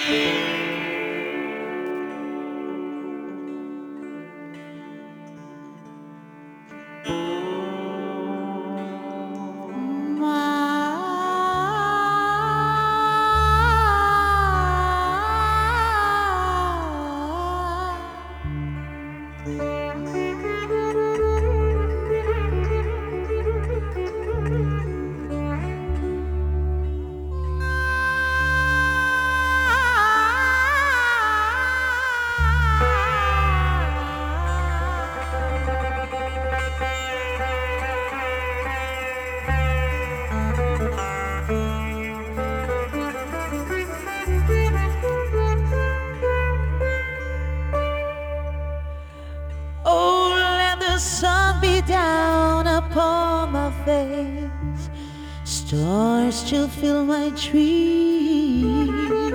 Oh, let the sun be down upon my face, stars to fill my dreams.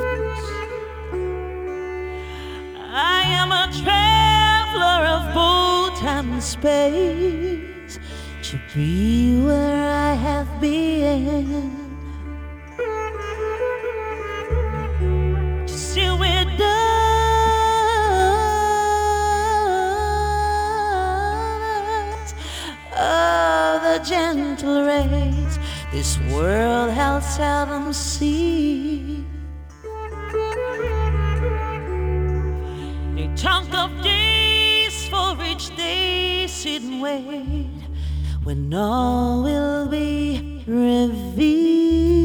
I am a traveler of both time and space, to be where I have been, to see where the gentle rays this world I'll seldom see. They talk of days for which they sit and wait, when all will be revealed.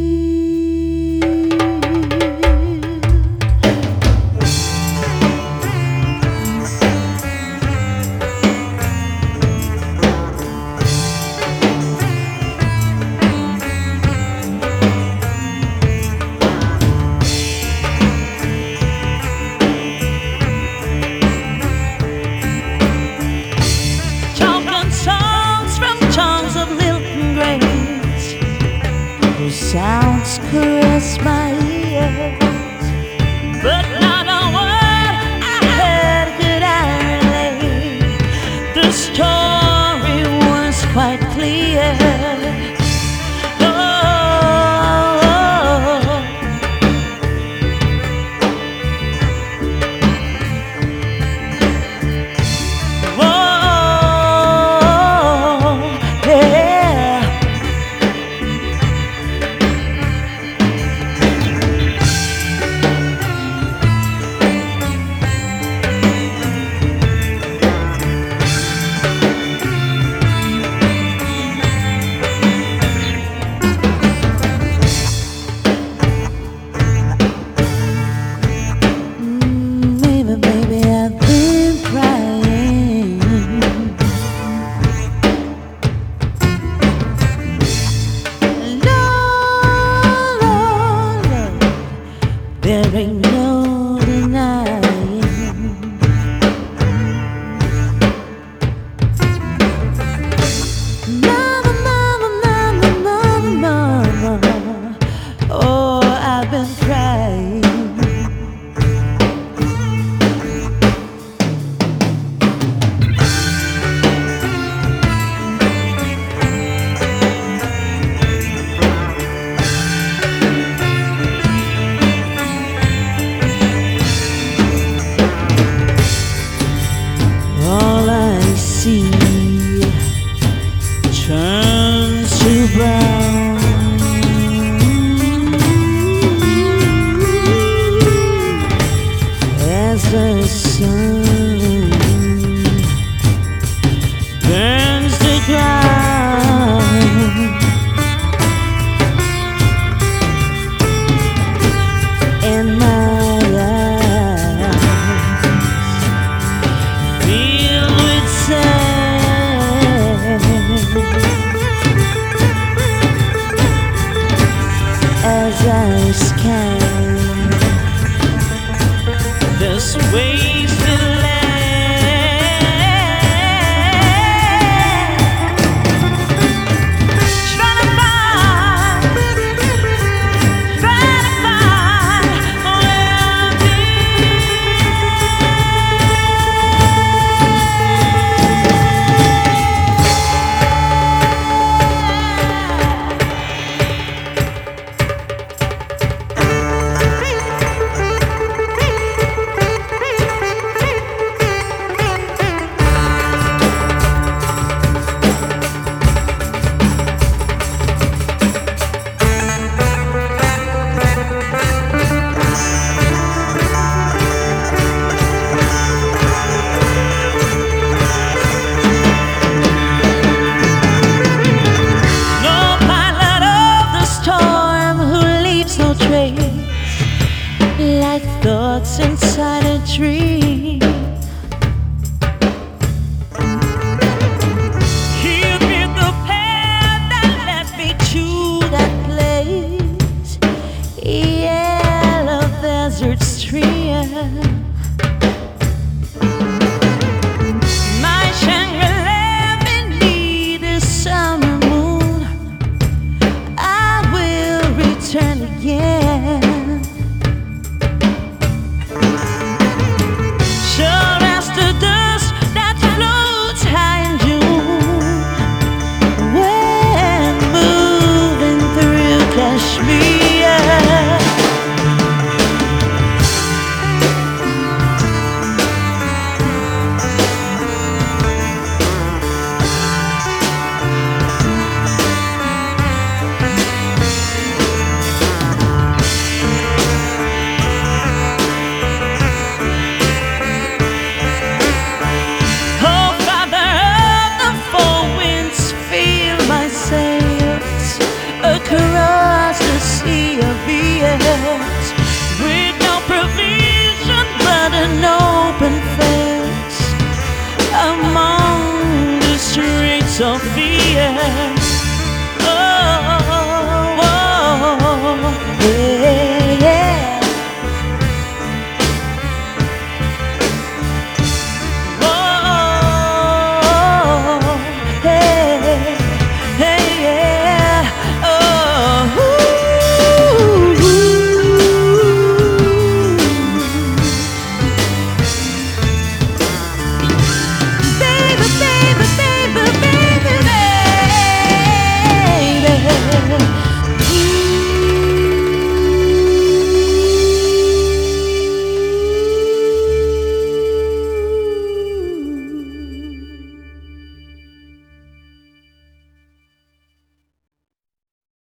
Sounds caress my ears, but not a word I heard could I relate. The story was quite clear. There ain't no denying. Mama, mama, mama, mama, mama, oh, I've been crying. thoughts inside a dream.